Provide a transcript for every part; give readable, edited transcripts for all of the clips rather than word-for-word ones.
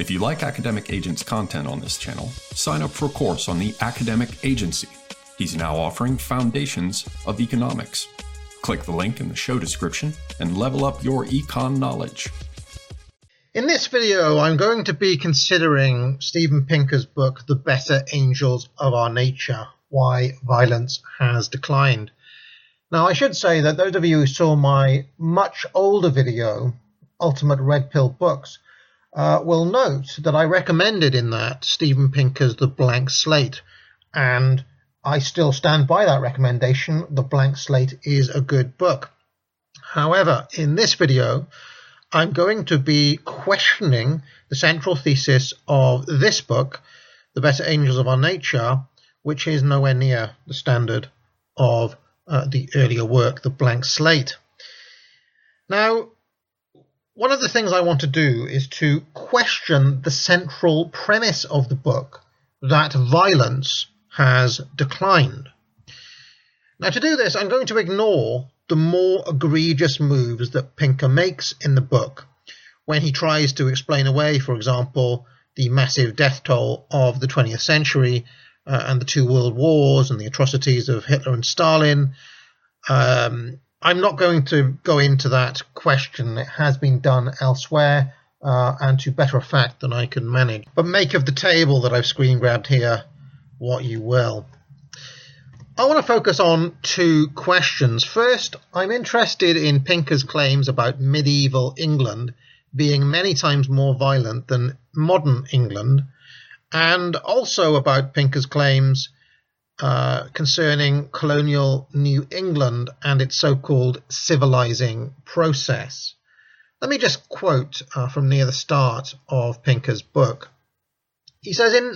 If you like Academic Agent's content on this channel, sign up for a course on the Academic Agency. He's now offering Foundations of Economics. Click the link in the show description and level up your econ knowledge. In this video, I'm going to be considering Steven Pinker's book, The Better Angels of Our Nature, Why Violence Has Declined. Now, I should say that those of you who saw my much older video, Ultimate Red Pill Books, will note that I recommended in that Steven Pinker's The Blank Slate, and I still stand by that recommendation. The Blank Slate is a good book. However, in this video, I'm going to be questioning the central thesis of this book, The Better Angels of Our Nature, which is nowhere near the standard of the earlier work, The Blank Slate. Now, one of the things I want to do is to question the central premise of the book, that violence has declined. Now, to do this, I'm going to ignore the more egregious moves that Pinker makes in the book when he tries to explain away, for example, the massive death toll of the 20th century and the two world wars and the atrocities of Hitler and Stalin. I'm not going to go into that question. It has been done elsewhere and to better effect than I can manage. But make of the table that I've screen grabbed here what you will. I want to focus on two questions. First, I'm interested in Pinker's claims about medieval England being many times more violent than modern England, and also about Pinker's claims concerning colonial New England and its so-called civilizing process. Let me just quote from near the start of Pinker's book. He says, in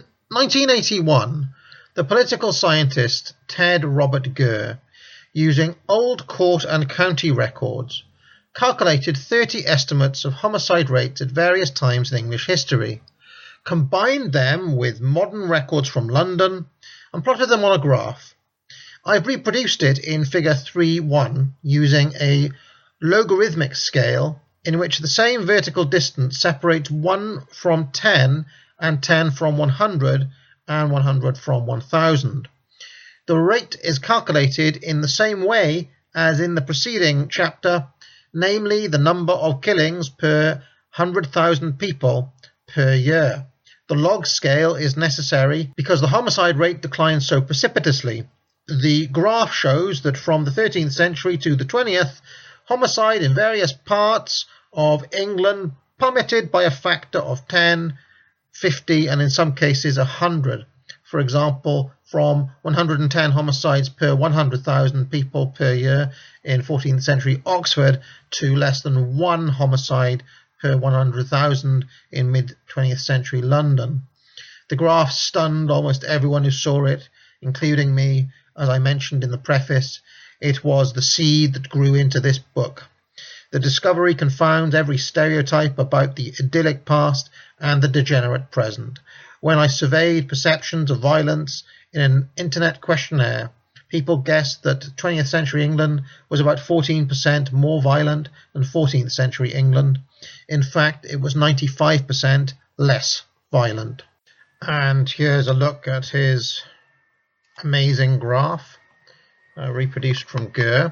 1981, the political scientist Ted Robert Gurr, using old court and county records, calculated 30 estimates of homicide rates at various times in English history, combined them with modern records from London, and plotted them on a graph. I've reproduced it in figure 3.1 using a logarithmic scale in which the same vertical distance separates 1 from 10 and 10 from 100 and 100 from 1000. The rate is calculated in the same way as in the preceding chapter, namely the number of killings per 100,000 people per year. The log scale is necessary because the homicide rate declines so precipitously. The graph shows that from the 13th century to the 20th, homicide in various parts of England plummeted by a factor of 10, 50, and in some cases 100. For example, from 110 homicides per 100,000 people per year in 14th century Oxford to less than 1 homicide per 100,000 in mid-20th century London. The graph stunned almost everyone who saw it, including me. As I mentioned in the preface, it was the seed that grew into this book. The discovery confounds every stereotype about the idyllic past and the degenerate present. When I surveyed perceptions of violence in an internet questionnaire, people guessed that 20th century England was about 14% more violent than 14th century England. In fact, it was 95% less violent. And here's a look at his amazing graph, reproduced from Gurr,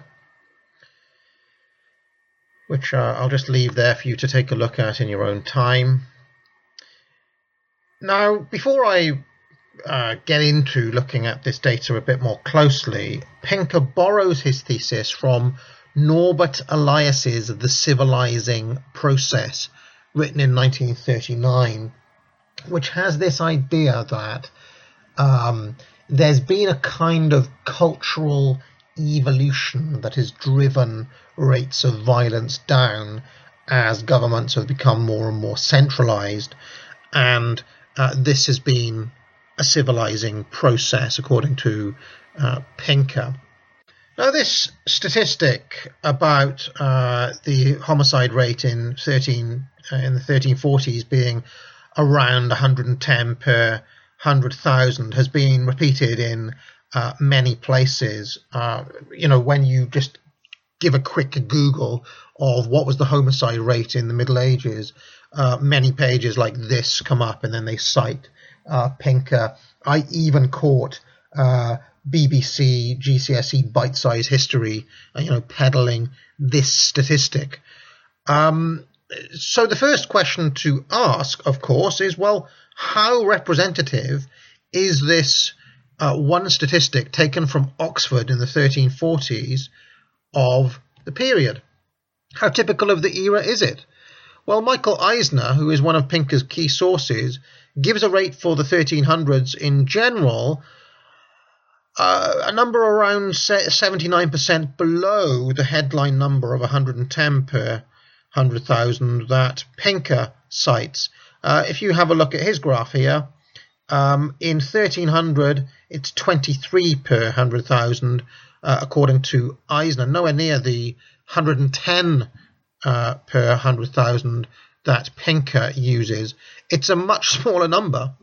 which I'll just leave there for you to take a look at in your own time. Now, before I get into looking at this data a bit more closely, Pinker borrows his thesis from Norbert Elias's The Civilizing Process, written in 1939, which has this idea that there's been a kind of cultural evolution that has driven rates of violence down as governments have become more and more centralized, and this has been a civilizing process, according to Pinker. Now, this statistic about the homicide rate in the 1340s being around 110 per 100,000 has been repeated in many places. When you just give a quick Google of what was the homicide rate in the Middle Ages, many pages like this come up, and then they cite Pinker. I even caught BBC GCSE bite-sized history, peddling this statistic. So the first question to ask, of course, is, well, how representative is this one statistic taken from Oxford in the 1340s of the period? How typical of the era is it? Well, Michael Eisner, who is one of Pinker's key sources, gives a rate for the 1300s in general, a number around 79% below the headline number of 110 per 100,000 that Pinker cites. If you have a look at his graph here, in 1300 it's 23 per 100,000 according to Eisner, nowhere near the 110 per 100,000 that Pinker uses. It's a much smaller number.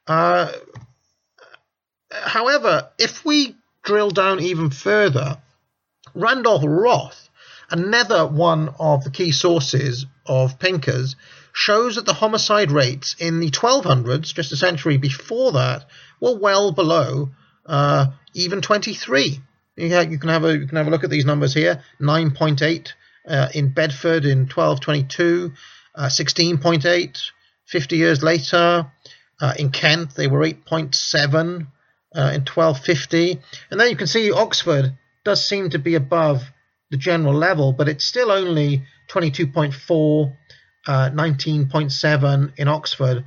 However, if we drill down even further, Randolph Roth, another one of the key sources of Pinker's, shows that the homicide rates in the 1200s, just a century before that, were well below even 23. You can have a look at these numbers here. 9.8 in Bedford in 1222, 16.8 50 years later. In Kent, they were 8.7 in 1250. And then you can see Oxford does seem to be above the general level, but it's still only 22.4, 19.7 in Oxford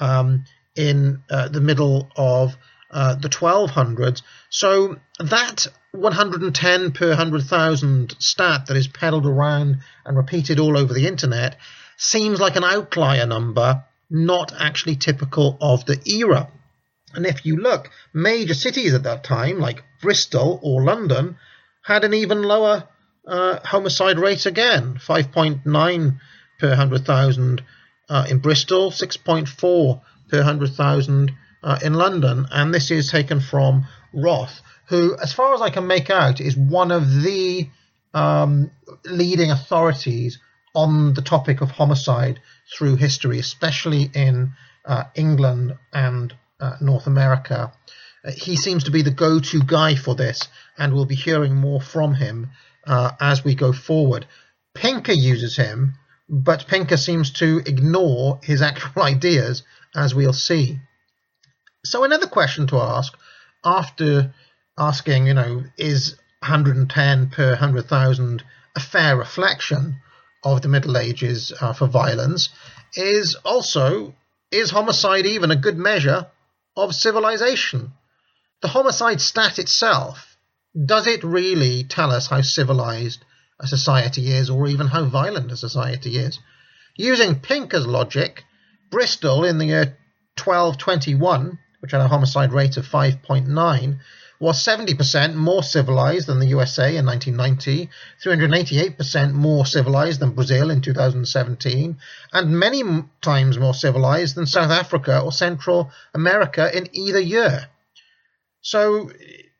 in the middle of the 1200s. So that 110 per 100,000 stat that is peddled around and repeated all over the internet seems like an outlier number, not actually typical of the era. And if you look, major cities at that time, like Bristol or London, had an even lower homicide rate again, 5.9 per 100,000 in Bristol, 6.4 per 100,000 in London. And this is taken from Roth, who, as far as I can make out, is one of the leading authorities on the topic of homicide through history, especially in England and North America. He seems to be the go-to guy for this, and we'll be hearing more from him as we go forward. Pinker uses him, but Pinker seems to ignore his actual ideas, as we'll see. So another question to ask, after asking, is 110 per 100,000 a fair reflection of the Middle Ages for violence, is also, is homicide even a good measure of civilization? The homicide stat itself, does it really tell us how civilized a society is, or even how violent a society is? Using Pinker's logic, Bristol in the year 1221, which had a homicide rate of 5.9, was 70% more civilized than the USA in 1990, 388% more civilized than Brazil in 2017, and many times more civilized than South Africa or Central America in either year. So,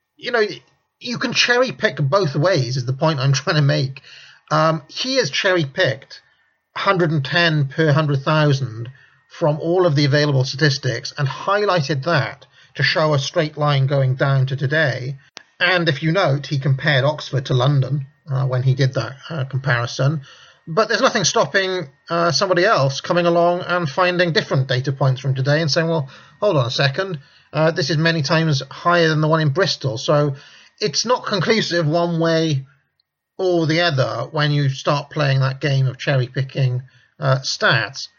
you can cherry pick both ways, is the point I'm trying to make. He has cherry picked 110 per 100,000 from all of the available statistics and highlighted that to show a straight line going down to today. And if you note, he compared Oxford to London when he did that comparison. But there's nothing stopping somebody else coming along and finding different data points from today and saying, well, hold on a second, this is many times higher than the one in Bristol. So it's not conclusive one way or the other when you start playing that game of cherry-picking stats.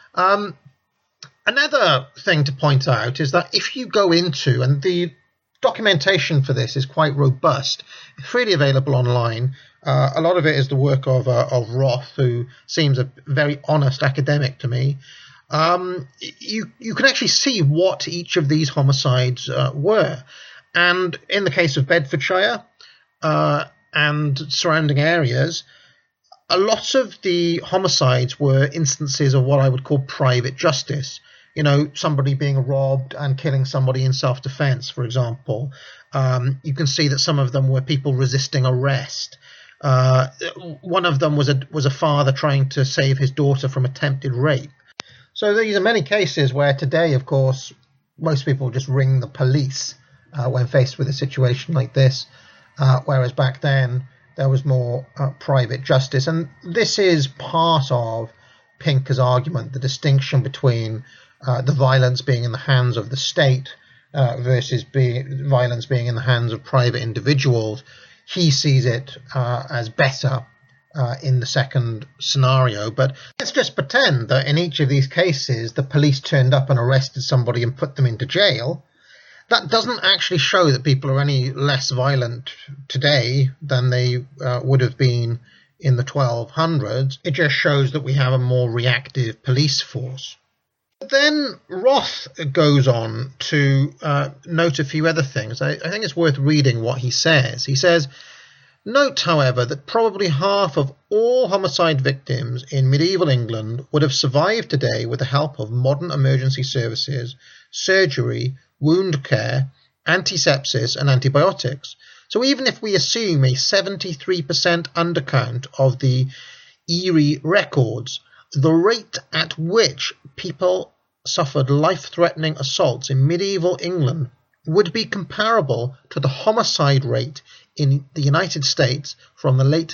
Another thing to point out is that if you go into, and the documentation for this is quite robust, freely available online. A lot of it is the work of Roth, who seems a very honest academic to me. You can actually see what each of these homicides were. And in the case of Bedfordshire and surrounding areas, a lot of the homicides were instances of what I would call private justice. Somebody being robbed and killing somebody in self-defense, for example. You can see that some of them were people resisting arrest. One of them was a father trying to save his daughter from attempted rape. So these are many cases where today, of course, most people just ring the police when faced with a situation like this, whereas back then there was more private justice. And this is part of Pinker's argument, the distinction between the violence being in the hands of the state versus violence being in the hands of private individuals. He sees it as better in the second scenario. But let's just pretend that in each of these cases the police turned up and arrested somebody and put them into jail. That doesn't actually show that people are any less violent today than they would have been in the 1200s. It just shows that we have a more reactive police force. But then Roth goes on to note a few other things. I think it's worth reading what he says. He says, "Note, however, that probably half of all homicide victims in medieval England would have survived today with the help of modern emergency services, surgery, wound care, antisepsis and antibiotics. So even if we assume a 73% undercount of the Erie records, the rate at which people suffered life-threatening assaults in medieval England would be comparable to the homicide rate in the United States from the late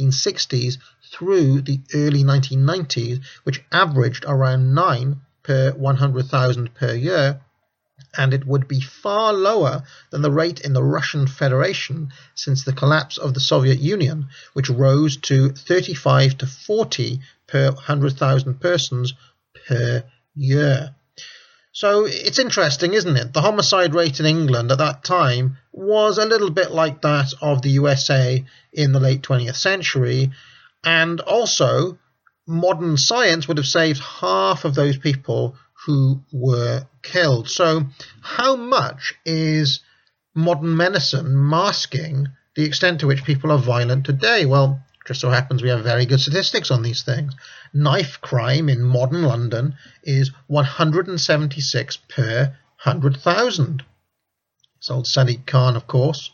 1960s through the early 1990s, which averaged around 9 per 100,000 per year, and it would be far lower than the rate in the Russian Federation since the collapse of the Soviet Union, which rose to 35 to 40 per 100,000 persons per year." So it's interesting, isn't it? The homicide rate in England at that time was a little bit like that of the USA in the late 20th century, and also modern science would have saved half of those people who were killed. So how much is modern medicine masking the extent to which people are violent today? Well, just so happens we have very good statistics on these things. Knife crime in modern London is 176 per 100,000. It's old Sadiq Khan, of course.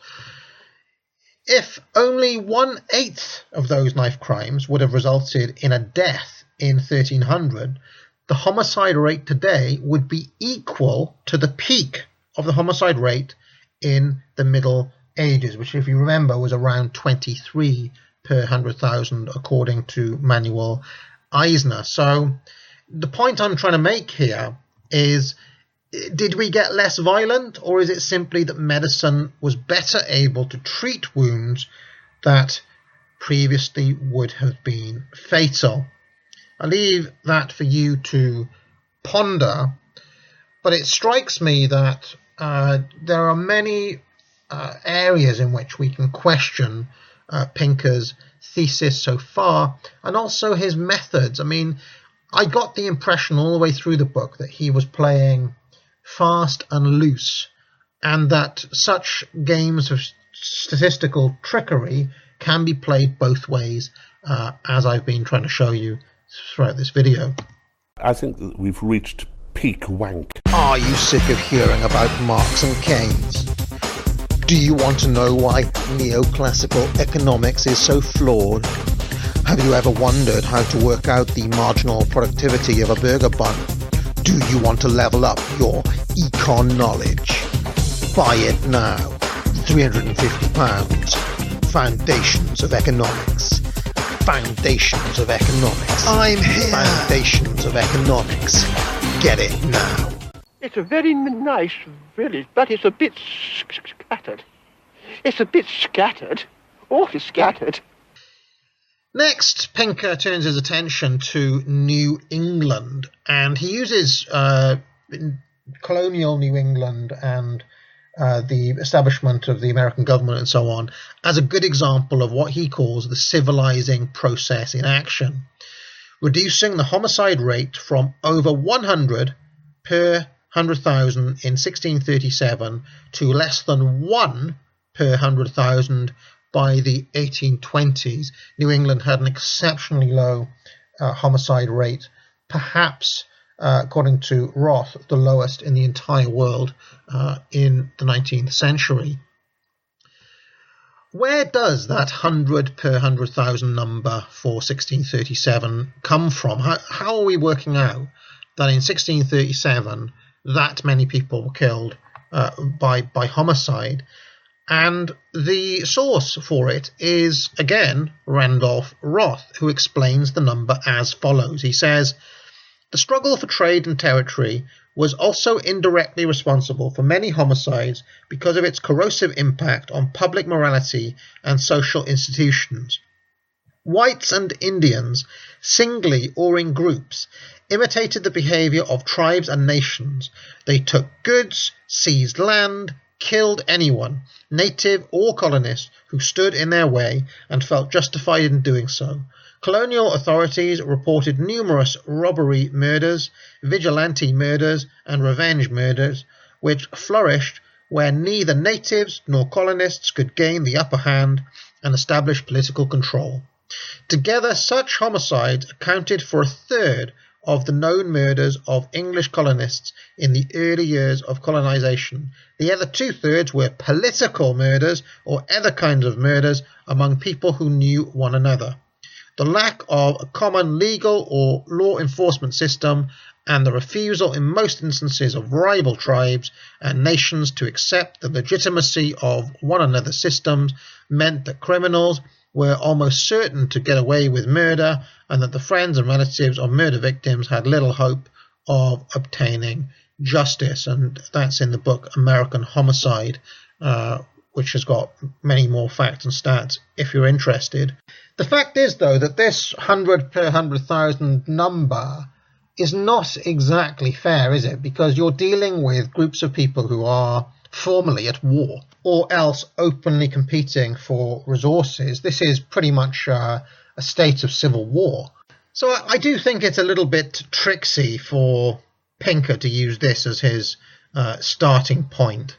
If only 1/8 of those knife crimes would have resulted in a death in 1300, the homicide rate today would be equal to the peak of the homicide rate in the Middle Ages, which, if you remember, was around 23 per 100,000, according to Manuel Eisner. So the point I'm trying to make here is, did we get less violent, or is it simply that medicine was better able to treat wounds that previously would have been fatal? I leave that for you to ponder, but it strikes me that there are many areas in which we can question Pinker's thesis so far, and also his methods. I mean, I got the impression all the way through the book that he was playing fast and loose, and that such games of statistical trickery can be played both ways, as I've been trying to show you throughout this video. I think that we've reached peak wank. Are you sick of hearing about Marx and Keynes? Do you want to know why neoclassical economics is so flawed? Have you ever wondered how to work out the marginal productivity of a burger bun? Do you want to level up your econ knowledge? Buy it now. £350. Foundations of Economics. Foundations of Economics. I'm here. Foundations of Economics. Get it now. It's a very nice village, but it's a bit scattered. It's a bit scattered. Awfully scattered. Next, Pinker turns his attention to New England, and he uses colonial New England and the establishment of the American government and so on as a good example of what he calls the civilizing process in action, reducing the homicide rate from over 100 per 100,000 in 1637 to less than 1 per 100,000 by the 1820s. New England had an exceptionally low homicide rate, perhaps, according to Roth, the lowest in the entire world in the 19th century. where does that 100 per 100,000 number for 1637 come from? How are we working out that in 1637 that many people were killed by homicide? And the source for it is, again, Randolph Roth, who explains the number as follows. He says, "The struggle for trade and territory was also indirectly responsible for many homicides because of its corrosive impact on public morality and social institutions. Whites and Indians, singly or in groups, imitated the behavior of tribes and nations. They took goods, seized land, killed anyone, native or colonist, who stood in their way and felt justified in doing so. Colonial authorities reported numerous robbery murders, vigilante murders, and revenge murders, which flourished where neither natives nor colonists could gain the upper hand and establish political control. Together, such homicides accounted for a third of the known murders of English colonists in the early years of colonization. The other two-thirds were political murders or other kinds of murders among people who knew one another. The lack of a common legal or law enforcement system and the refusal in most instances of rival tribes and nations to accept the legitimacy of one another's systems meant that criminals were almost certain to get away with murder, and that the friends and relatives of murder victims had little hope of obtaining justice." And that's in the book American Homicide, which has got many more facts and stats if you're interested. The fact is, though, that this 100 per 100,000 number is not exactly fair, is it? Because you're dealing with groups of people who are formally at war, or else openly competing for resources. This is pretty much a state of civil war. So I do think it's a little bit tricksy for Pinker to use this as his starting point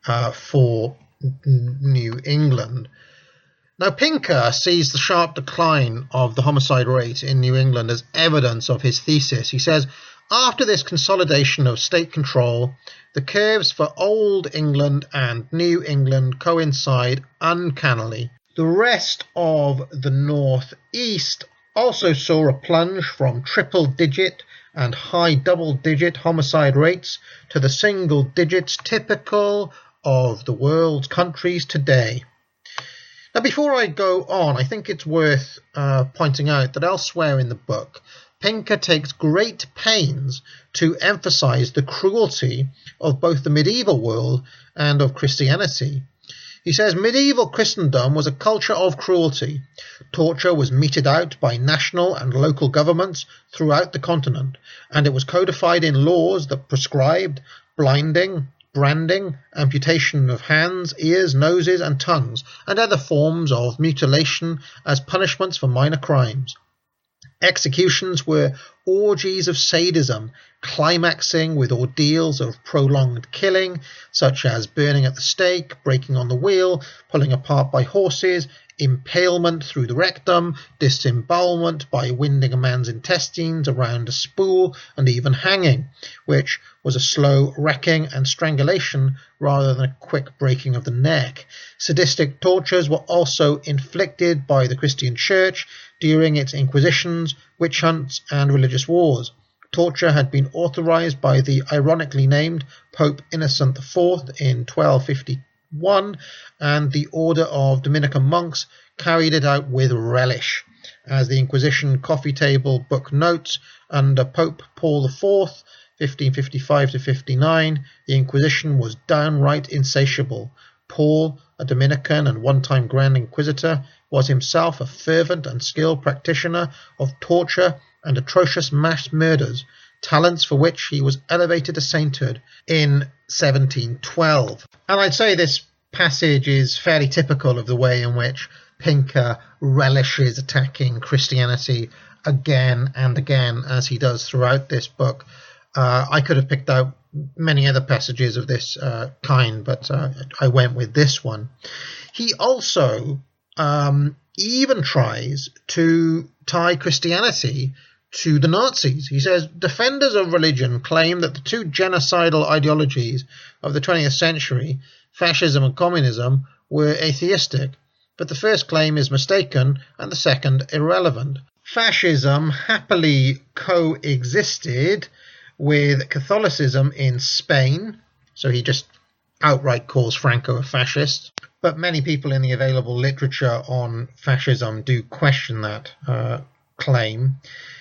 for New England. Now, Pinker sees the sharp decline of the homicide rate in New England as evidence of his thesis. He says, "After this consolidation of state control, the curves for Old England and New England coincide uncannily. The rest of the Northeast also saw a plunge from triple-digit and high double-digit homicide rates to the single digits typical of the world's countries today." Now, before I go on, I think it's worth pointing out that elsewhere in the book, Pinker takes great pains to emphasize the cruelty of both the medieval world and of Christianity. He says, "Medieval Christendom was a culture of cruelty. Torture was meted out by national and local governments throughout the continent, and it was codified in laws that prescribed blinding, branding, amputation of hands, ears, noses, and tongues, and other forms of mutilation as punishments for minor crimes. Executions were orgies of sadism, climaxing with ordeals of prolonged killing, such as burning at the stake, breaking on the wheel, pulling apart by horses, impalement through the rectum, disembowelment by winding a man's intestines around a spool, and even hanging, which was a slow wrecking and strangulation rather than a quick breaking of the neck. Sadistic tortures were also inflicted by the Christian Church during its inquisitions, witch hunts, and religious wars. Torture had been authorized by the ironically named Pope Innocent IV in 1251, and the Order of Dominican monks carried it out with relish. As the Inquisition coffee table book notes, under Pope Paul IV, 1555-59, the Inquisition was downright insatiable. Paul, a Dominican and one-time Grand Inquisitor, was himself a fervent and skilled practitioner of torture and atrocious mass murders, talents for which he was elevated to sainthood in 1712. And I'd say this passage is fairly typical of the way in which Pinker relishes attacking Christianity again and again, as he does throughout this book. I could have picked out many other passages of this kind, but I went with this one. He also even tries to tie Christianity to the Nazis. He says, defenders of religion claim that the two genocidal ideologies of the 20th century, fascism and communism, were atheistic. but the first claim is mistaken and the second irrelevant. Fascism happily coexisted with Catholicism in Spain, so he just outright calls Franco a fascist. But many people in the available literature on fascism do question that claim.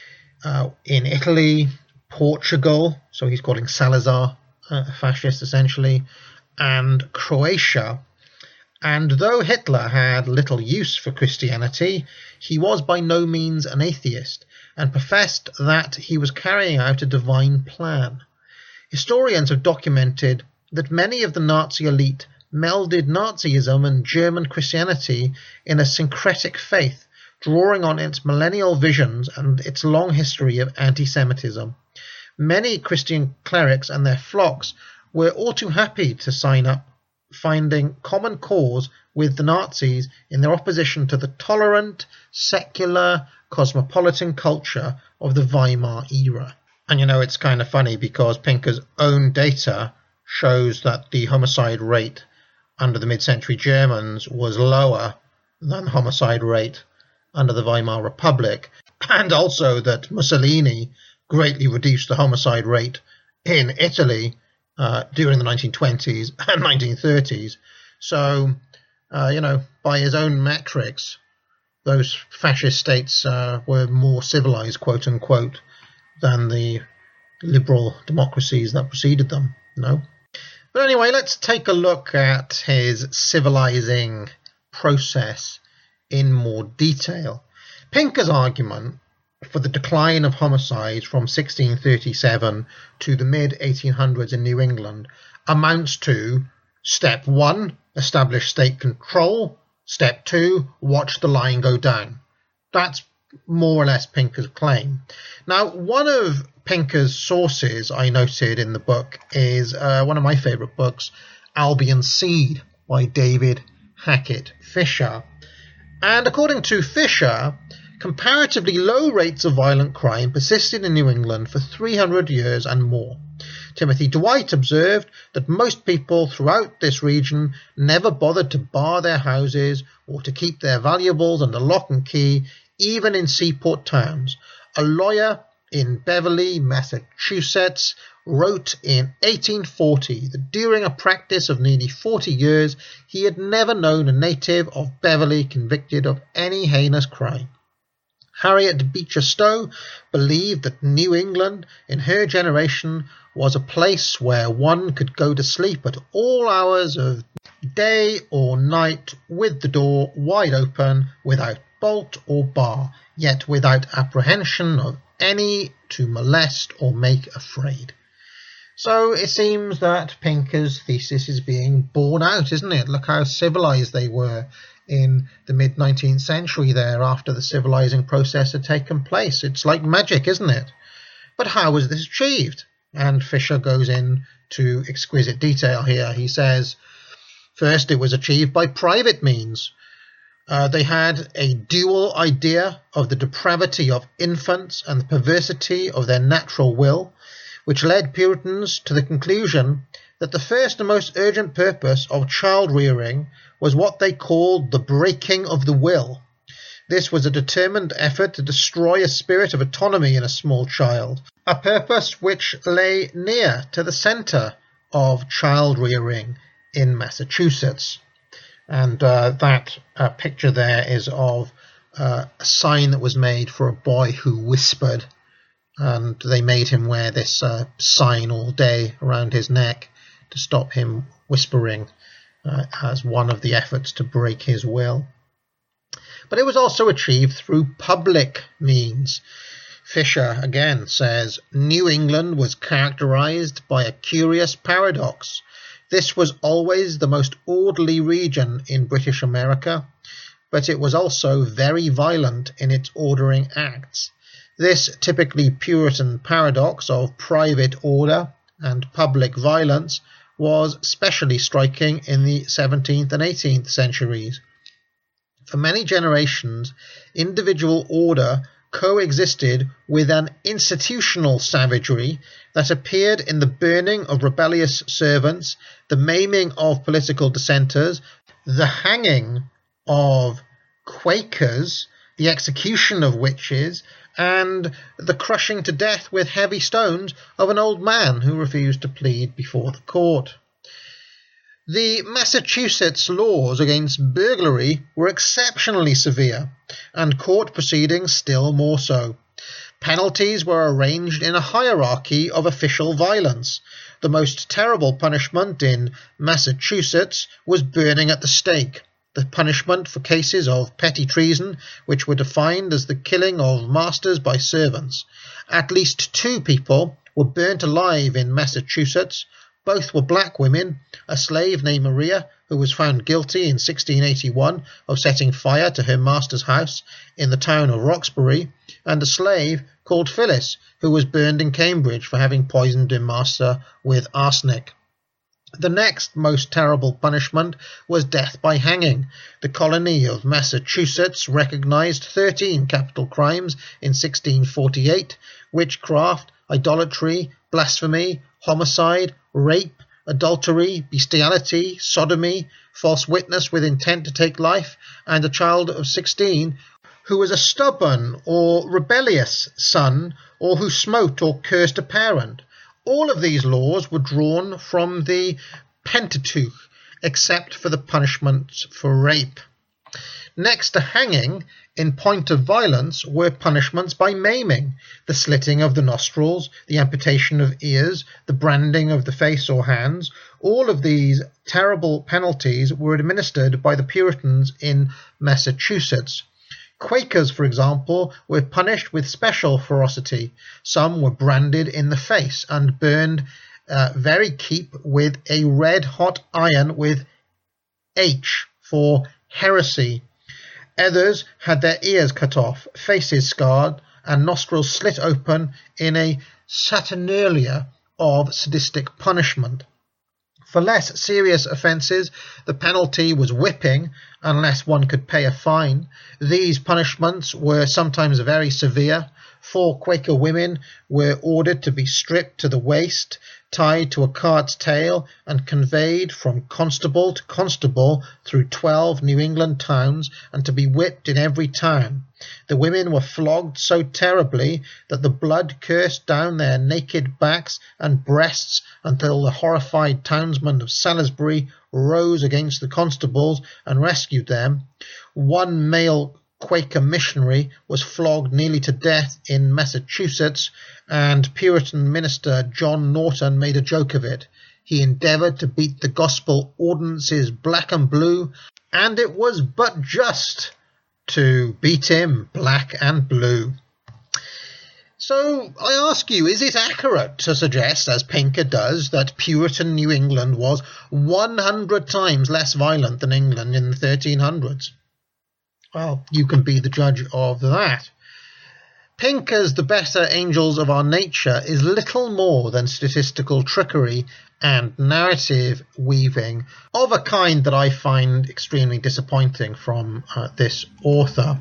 In Italy, Portugal, so he's calling Salazar a fascist essentially, and Croatia. And though Hitler had little use for Christianity, he was by no means an atheist and professed that he was carrying out a divine plan. Historians have documented that many of the Nazi elite melded Nazism and German Christianity in a syncretic faith, drawing on its millennial visions and its long history of anti-Semitism. Many Christian clerics and their flocks were all too happy to sign up, finding common cause with the Nazis in their opposition to the tolerant, secular, cosmopolitan culture of the Weimar era. And it's kind of funny because Pinker's own data shows that the homicide rate under the mid-century Germans was lower than the homicide rate under the Weimar Republic, and also that Mussolini greatly reduced the homicide rate in Italy during the 1920s and 1930s. So, by his own metrics, those fascist states were more civilized, quote unquote, than the liberal democracies that preceded them. But anyway, let's take a look at his civilizing process in more detail. Pinker's argument for the decline of homicides from 1637 to the mid-1800s in New England amounts to step 1, establish state control, step 2, watch the line go down. That's more or less Pinker's claim. Now, one of Pinker's sources I noted in the book is one of my favourite books, Albion Seed by David Hackett Fisher. And according to Fisher, comparatively low rates of violent crime persisted in New England for 300 years and more. Timothy Dwight observed that most people throughout this region never bothered to bar their houses or to keep their valuables under lock and key, even in seaport towns. A lawyer in Beverly, Massachusetts, wrote in 1840 that during a practice of nearly 40 years he had never known a native of Beverly convicted of any heinous crime. Harriet Beecher Stowe believed that New England, in her generation, was a place where one could go to sleep at all hours of day or night with the door wide open, without bolt or bar, yet without apprehension of any to molest or make afraid. So it seems that Pinker's thesis is being borne out, isn't it? Look how civilized they were in the mid-19th century there after the civilizing process had taken place. It's like magic, isn't it? But how was this achieved? And Fisher goes into exquisite detail here. He says, first, it was achieved by private means. They had a dual idea of the depravity of infants and the perversity of their natural will, which led Puritans to the conclusion that the first and most urgent purpose of child-rearing was what they called the breaking of the will. This was a determined effort to destroy a spirit of autonomy in a small child, a purpose which lay near to the centre of child-rearing in Massachusetts. And that picture there is of a sign that was made for a boy who whispered, and they made him wear this sign all day around his neck to stop him whispering as one of the efforts to break his will. But it was also achieved through public means. Fisher again says, New England was characterized by a curious paradox. This was always the most orderly region in British America, but it was also very violent in its ordering acts. This typically Puritan paradox of private order and public violence was especially striking in the 17th and 18th centuries. For many generations, individual order coexisted with an institutional savagery that appeared in the burning of rebellious servants, the maiming of political dissenters, the hanging of Quakers, the execution of witches, and the crushing to death with heavy stones of an old man who refused to plead before the court. The Massachusetts laws against burglary were exceptionally severe, and court proceedings still more so. Penalties were arranged in a hierarchy of official violence. The most terrible punishment in Massachusetts was burning at the stake. The punishment for cases of petty treason, which were defined as the killing of masters by servants. At least 2 people were burnt alive in Massachusetts. Both were black women, a slave named Maria, who was found guilty in 1681 of setting fire to her master's house in the town of Roxbury, and a slave called Phyllis, who was burned in Cambridge for having poisoned her master with arsenic. The next most terrible punishment was death by hanging. The colony of Massachusetts recognized 13 capital crimes in 1648: witchcraft, idolatry, blasphemy, homicide, rape, adultery, bestiality, sodomy, false witness with intent to take life, and a child of 16 who was a stubborn or rebellious son, or who smote or cursed a parent. All of these laws were drawn from the Pentateuch, except for the punishments for rape. Next to hanging, in point of violence, were punishments by maiming: the slitting of the nostrils, the amputation of ears, the branding of the face or hands. All of these terrible penalties were administered by the Puritans in Massachusetts. Quakers, for example, were punished with special ferocity. Some were branded in the face and burned very keep with a red-hot iron with H for heresy. Others had their ears cut off, faces scarred, and nostrils slit open in a saturnalia of sadistic punishment. For less serious offences, the penalty was whipping, unless one could pay a fine. These punishments were sometimes very severe. 4 Quaker women were ordered to be stripped to the waist, tied to a cart's tail, and conveyed from constable to constable through 12 New England towns, and to be whipped in every town. The women were flogged so terribly that the blood coursed down their naked backs and breasts until the horrified townsmen of Salisbury rose against the constables and rescued them. 1 male Quaker missionary was flogged nearly to death in Massachusetts, and Puritan minister John Norton made a joke of it. He endeavoured to beat the gospel ordinances black and blue, and it was but just to beat him black and blue. So I ask you, is it accurate to suggest, as Pinker does, that Puritan New England was 100 times less violent than England in the 1300s? Well, you can be the judge of that. Pinker's The Better Angels of Our Nature is little more than statistical trickery and narrative weaving of a kind that I find extremely disappointing from this author.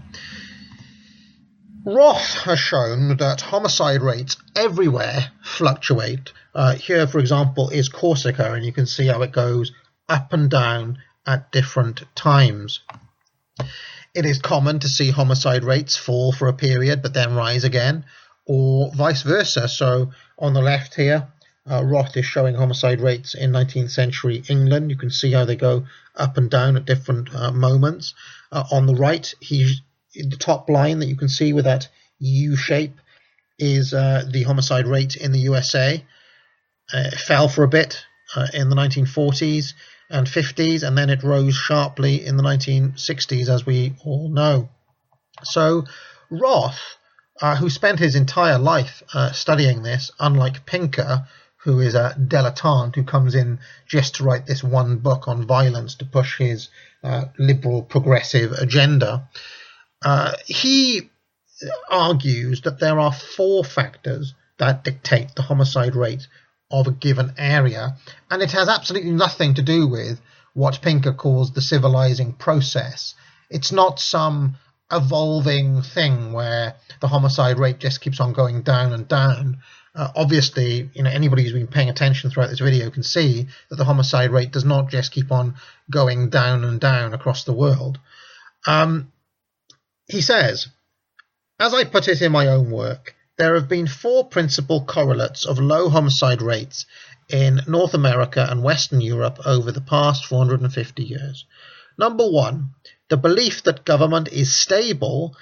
Roth has shown that homicide rates everywhere fluctuate. Here, for example, is Corsica, and you can see how it goes up and down at different times. It is common to see homicide rates fall for a period but then rise again, or vice versa. So on the left here, Roth is showing homicide rates in 19th century England. You can see how they go up and down at different moments. On the right, the top line that you can see with that U shape is the homicide rate in the USA. It fell for a bit in the 1940s and 50s, and then it rose sharply in the 1960s, as we all know. So Roth, who spent his entire life studying this, unlike Pinker, who is a dilettante who comes in just to write this one book on violence to push his liberal progressive agenda, he argues that there are 4 factors that dictate the homicide rate of a given area, and it has absolutely nothing to do with what Pinker calls the civilizing process. It's not some evolving thing where the homicide rate just keeps on going down and down. Obviously, anybody who's been paying attention throughout this video can see that the homicide rate does not just keep on going down and down across the world. He says, as I put it in my own work, there have been 4 principal correlates of low homicide rates in North America and Western Europe over the past 450 years. Number 1, the belief that government is stable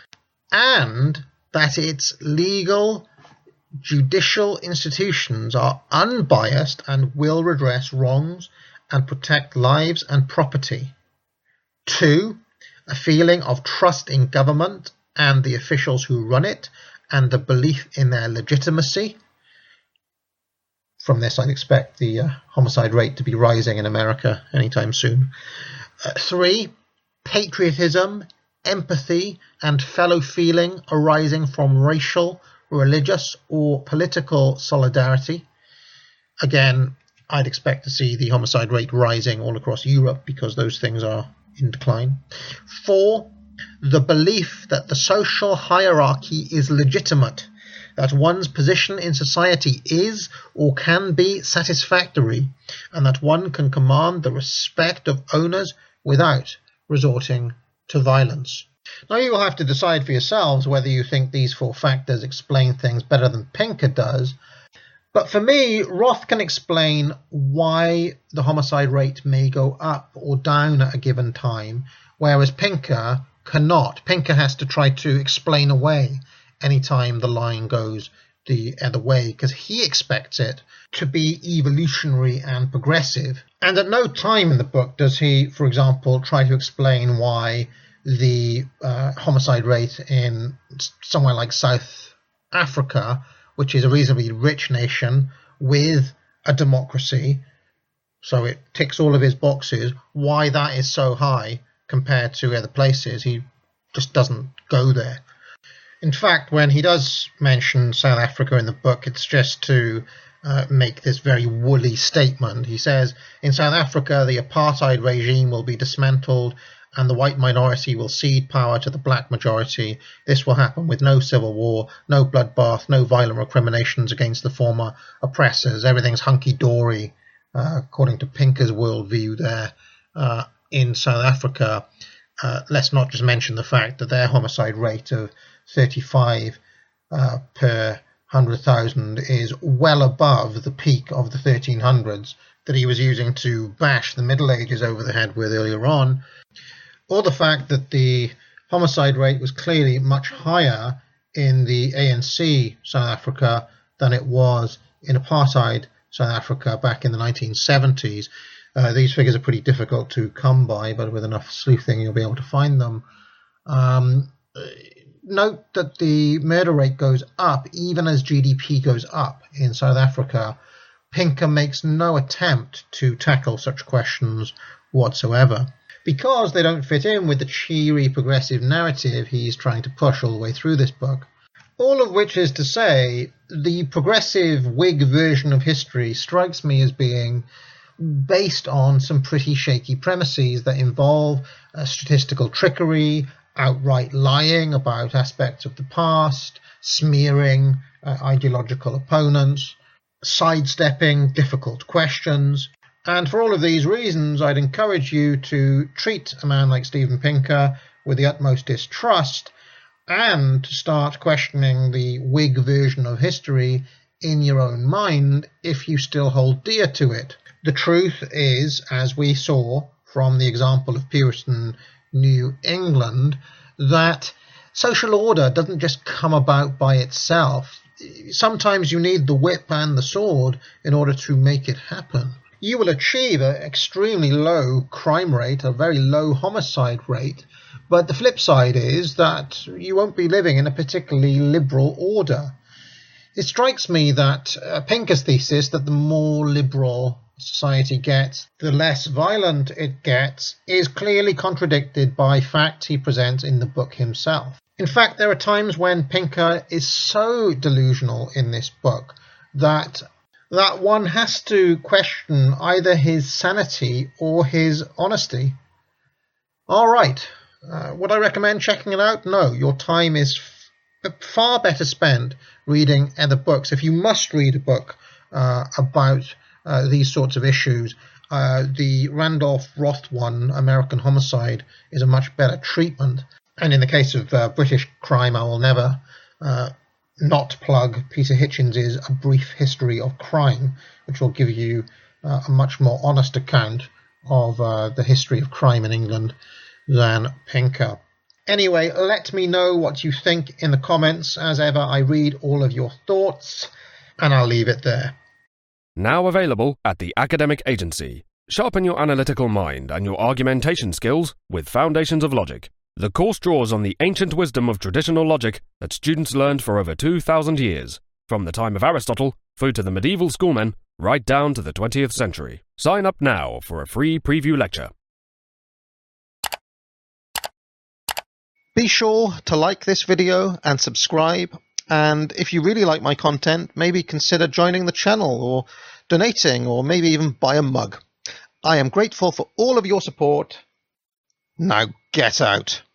and that its legal, judicial institutions are unbiased and will redress wrongs and protect lives and property. 2, a feeling of trust in government and the officials who run it, and a belief in their legitimacy. From this, I'd expect the homicide rate to be rising in America anytime soon. 3, patriotism, empathy, and fellow feeling arising from racial, religious, or political solidarity. Again, I'd expect to see the homicide rate rising all across Europe because those things are in decline. 4, the belief that the social hierarchy is legitimate, that one's position in society is or can be satisfactory, and that one can command the respect of owners without resorting to violence. Now you will have to decide for yourselves whether you think these 4 factors explain things better than Pinker does, but for me, Roth can explain why the homicide rate may go up or down at a given time, whereas Pinker cannot. Pinker has to try to explain away any time the line goes the other way because he expects it to be evolutionary and progressive. And at no time in the book does he, for example, try to explain why the homicide rate in somewhere like South Africa, which is a reasonably rich nation with a democracy, so it ticks all of his boxes, why that is so high compared to other places. He just doesn't go there. In fact, when he does mention South Africa in the book, it's just to make this very woolly statement. He says, in South Africa, the apartheid regime will be dismantled and the white minority will cede power to the black majority. This will happen with no civil war, no bloodbath, no violent recriminations against the former oppressors. Everything's hunky-dory, according to Pinker's worldview there in South Africa. Let's not just mention the fact that their homicide rate of 35 per 100,000 is well above the peak of the 1300s that he was using to bash the Middle Ages over the head with earlier on, or the fact that the homicide rate was clearly much higher in the ANC South Africa than it was in apartheid South Africa back in the 1970s. These figures are pretty difficult to come by, but with enough sleuthing you'll be able to find them. Note that the murder rate goes up even as GDP goes up in South Africa. Pinker makes no attempt to tackle such questions whatsoever, because they don't fit in with the cheery progressive narrative he's trying to push all the way through this book. All of which is to say, the progressive Whig version of history strikes me as being based on some pretty shaky premises that involve statistical trickery, outright lying about aspects of the past, smearing ideological opponents, sidestepping difficult questions. And for all of these reasons, I'd encourage you to treat a man like Steven Pinker with the utmost distrust and to start questioning the Whig version of history in your own mind if you still hold dear to it. The truth is, as we saw from the example of Puritan New England, that social order doesn't just come about by itself. Sometimes you need the whip and the sword in order to make it happen. You will achieve an extremely low crime rate, a very low homicide rate, but the flip side is that you won't be living in a particularly liberal order. It strikes me that Pinker's thesis that the more liberal society gets, the less violent it gets, is clearly contradicted by facts he presents in the book himself. In fact, there are times when Pinker is so delusional in this book that one has to question either his sanity or his honesty. All right, would I recommend checking it out? No, your time is far better spent reading other books. If you must read a book about these sorts of issues. The Randolph Roth one, American Homicide, is a much better treatment. And in the case of British crime, I will never not plug Peter Hitchens' A Brief History of Crime, which will give you a much more honest account of the history of crime in England than Pinker. Anyway, let me know what you think in the comments. As ever, I read all of your thoughts, and I'll leave it there. Now available at the Academic Agency. Sharpen your analytical mind and your argumentation skills with Foundations of Logic. The course draws on the ancient wisdom of traditional logic that students learned for over 2,000 years, from the time of Aristotle through to the medieval schoolmen, right down to the 20th century. Sign up now for a free preview lecture. Be sure to like this video and subscribe, and if you really like my content, maybe consider joining the channel or donating or maybe even buy a mug. I am grateful for all of your support. Now get out.